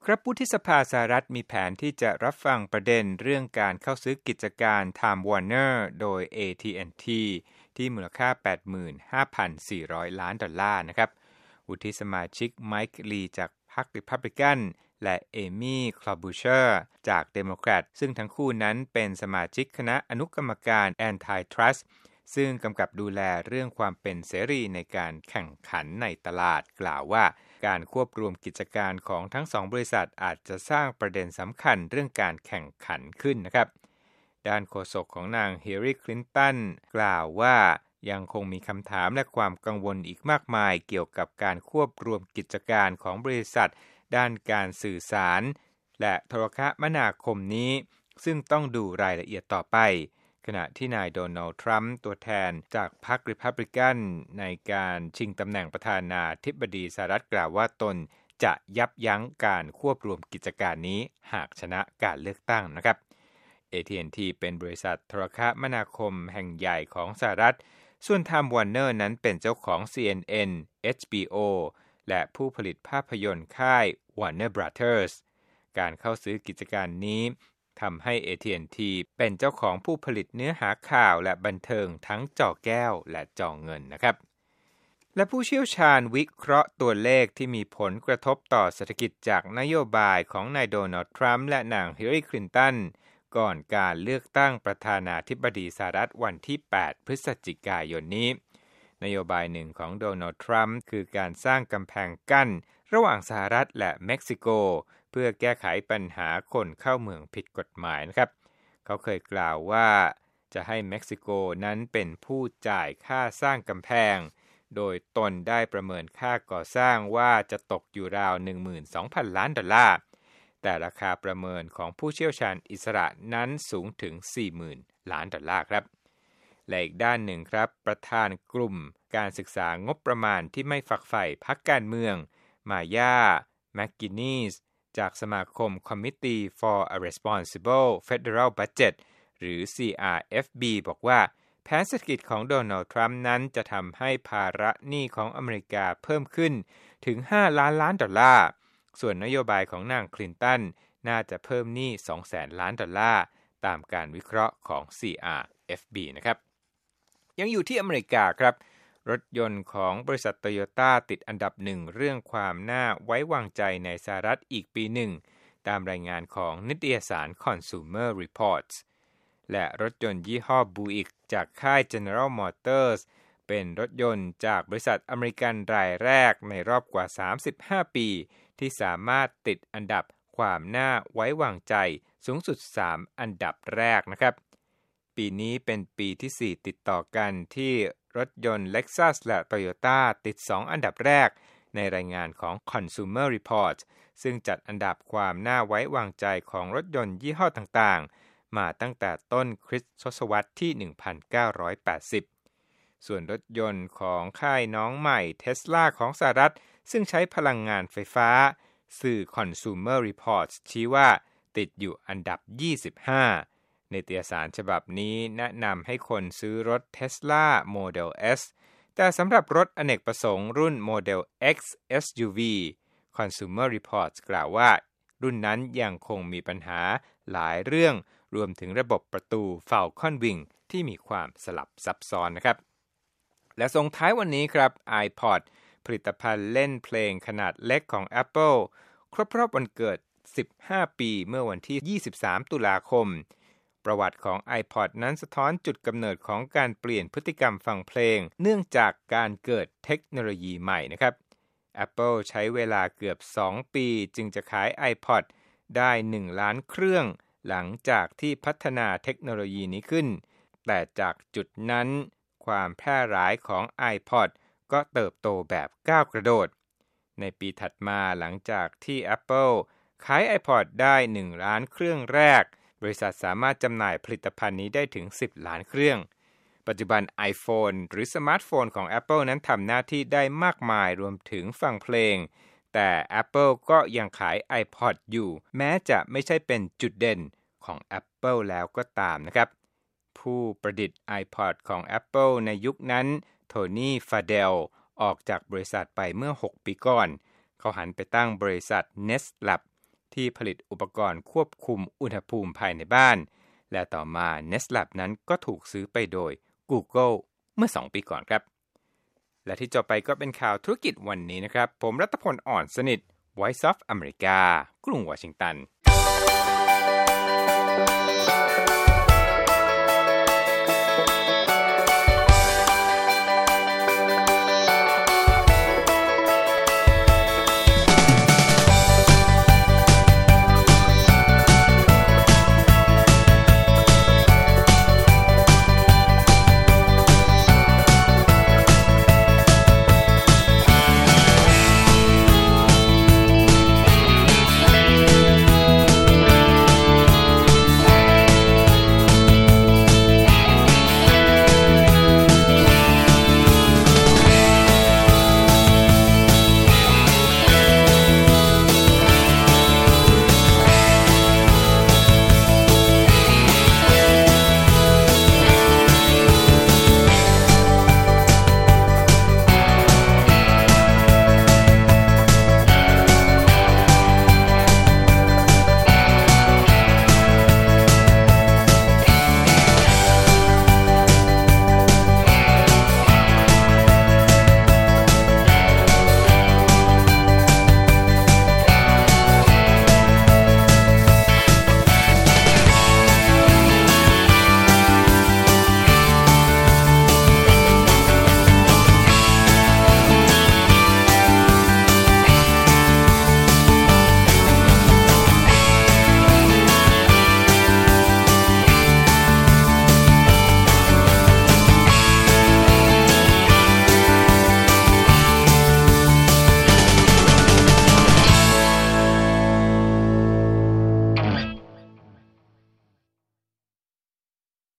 ครับวุฒิสภาสหรัฐมีแผนที่จะรับฟังประเด็นเรื่องการเข้าซื้อกิจการ Time Warner โดย AT&T ที่มูลค่า 85,400 ล้านดอลลาร์นะครับวุฒิสมาชิกไมค์ลีจากพรรคริพับลิกันและเอมี่คลอบูเชอร์จากเดโมแครตซึ่งทั้งคู่นั้นเป็นสมาชิกคณะอนุกรรมการ Antitrust ซึ่งกำกับดูแลเรื่องความเป็นเสรีในการแข่งขันในตลาดกล่าวว่าการควบรวมกิจการของทั้งสองบริษัทอาจจะสร้างประเด็นสำคัญเรื่องการแข่งขันขึ้นนะครับด้านโฆษกของนางฮิลลารีคลินตันกล่าวว่ายังคงมีคำถามและความกังวลอีกมากมายเกี่ยวกับการควบรวมกิจการของบริษัทด้านการสื่อสารและโทรคมนาคมนี้ซึ่งต้องดูรายละเอียดต่อไปขณะที่นายโดนัลด์ทรัมป์ตัวแทนจากพรรคริพับลิกันในการชิงตำแหน่งประธานาธิบดีสหรัฐกล่าวว่าตนจะยับยั้งการควบรวมกิจการนี้หากชนะการเลือกตั้งนะครับ AT&T เป็นบริษัทโทรคมนาคมแห่งใหญ่ของสหรัฐส่วน Time Warner นั้นเป็นเจ้าของ CNN, HBO และผู้ผลิตภาพยนตร์ค่าย Warner Brothers การเข้าซื้อกิจการนี้ทำให้ AT&T เป็นเจ้าของผู้ผลิตเนื้อหาข่าวและบันเทิงทั้งจอแก้วและจอเงินนะครับและผู้เชี่ยวชาญวิเคราะห์ตัวเลขที่มีผลกระทบต่อเศรษฐกิจจากนโยบายของนายโดนัลด์ทรัมป์และนางฮิลลารีคลินตันก่อนการเลือกตั้งประธานาธิบดีสหรัฐวันที่ 8 พฤศจิกายนนี้นโยบายหนึ่งของโดนัลด์ทรัมป์คือการสร้างกำแพงกั้นระหว่างสหรัฐและเม็กซิโกเพื่อแก้ไขปัญหาคนเข้าเมืองผิดกฎหมายนะครับเขาเคยกล่าวว่าจะให้เม็กซิโกนั้นเป็นผู้จ่ายค่าสร้างกำแพงโดยตนได้ประเมินค่าก่อสร้างว่าจะตกอยู่ราว 12,000 ล้านดอลลาร์แต่ราคาประเมินของผู้เชี่ยวชาญอิสระนั้นสูงถึง 40,000 ล้านดอลลาร์ครับและอีกด้านหนึ่งครับประธานกลุ่มการศึกษางบประมาณที่ไม่ฝักใฝ่พรรคการเมืองมาย่าแมคกินนีสจากสมาคม Committee for a Responsible Federal Budget หรือ CRFB บอกว่าแผนเศรษฐกิจของโดนัลด์ทรัมป์นั้นจะทำให้ภาระหนี้ของอเมริกาเพิ่มขึ้นถึง 5 ล้านล้านดอลลาร์ส่วนนโยบายของนางคลินตันน่าจะเพิ่มหนี้ 200,000 ล้านดอลลาร์ตามการวิเคราะห์ของ CRFB นะครับยังอยู่ที่อเมริกาครับรถยนต์ของบริษัทโตโยต้าติดอันดับหนึ่งเรื่องความน่าไว้วางใจในสหรัฐอีกปีหนึ่งตามรายงานของนิตยสาร Consumer Reports และรถยนต์ยี่ห้อ Buick จากค่าย General Motors เป็นรถยนต์จากบริษัทอเมริกันรายแรกในรอบกว่า 35 ปีที่สามารถติดอันดับความน่าไว้วางใจสูงสุด 3 อันดับแรกนะครับปีนี้เป็นปีที่ 4 ติดต่อกันที่รถยนต์ Lexus และ Toyota ติด 2 อันดับแรกในรายงานของ Consumer Reports ซึ่งจัดอันดับความน่าไว้วางใจของรถยนต์ยี่ห้อต่างๆมาตั้งแต่ต้นคริสตศตวรรษที่ 1980 ส่วนรถยนต์ของค่ายน้องใหม่ Tesla ของสหรัฐซึ่งใช้พลังงานไฟฟ้าสื่อ Consumer Reports ชี้ว่าติดอยู่อันดับ 25นิตยสารฉบับนี้แนะนำให้คนซื้อรถ Tesla Model S แต่สำหรับรถอเนกประสงค์รุ่น Model X SUV Consumer Reports กล่าวว่ารุ่นนั้นยังคงมีปัญหาหลายเรื่องรวมถึงระบบประตู Falcon Wing ที่มีความสลับซับซ้อนนะครับและส่งท้ายวันนี้ครับ iPod ผลิตภัณฑ์เล่นเพลงขนาดเล็กของ Apple ครบรอบวันเกิด 15 ปีเมื่อวันที่ 23 ตุลาคมประวัติของ iPod นั้นสะท้อนจุดกำเนิดของการเปลี่ยนพฤติกรรมฟังเพลงเนื่องจากการเกิดเทคโนโลยีใหม่นะครับ Apple ใช้เวลาเกือบ 2 ปีจึงจะขาย iPod ได้ 1 ล้านเครื่องหลังจากที่พัฒนาเทคโนโลยีนี้ขึ้นแต่จากจุดนั้นความแพร่หลายของ iPod ก็เติบโตแบบก้าวกระโดดในปีถัดมาหลังจากที่ Apple ขาย iPod ได้ 1 ล้านเครื่องแรกบริษัทสามารถจำหน่ายผลิตภัณฑ์นี้ได้ถึง 10 ล้านเครื่องปัจจุบัน iPhone หรือสมาร์ทโฟนของ Apple นั้นทำหน้าที่ได้มากมายรวมถึงฟังเพลงแต่ Apple ก็ยังขาย iPod อยู่แม้จะไม่ใช่เป็นจุดเด่นของ Apple แล้วก็ตามนะครับผู้ประดิษฐ์ iPod ของ Apple ในยุคนั้นโทนี่ฟาเดลออกจากบริษัทไปเมื่อ 6 ปีก่อนเขาหันไปตั้งบริษัท Nest Lab ที่ผลิตอุปกรณ์ควบคุมอุณหภูมิภายในบ้านและต่อมา Nest Lab นั้นก็ถูกซื้อไปโดย Google เมื่อ2 ปีก่อนครับและที่จบไปก็เป็นข่าวธุรกิจวันนี้นะครับผมรัตพล อ่อนสนิท Voice of America กรุงวอชิงตัน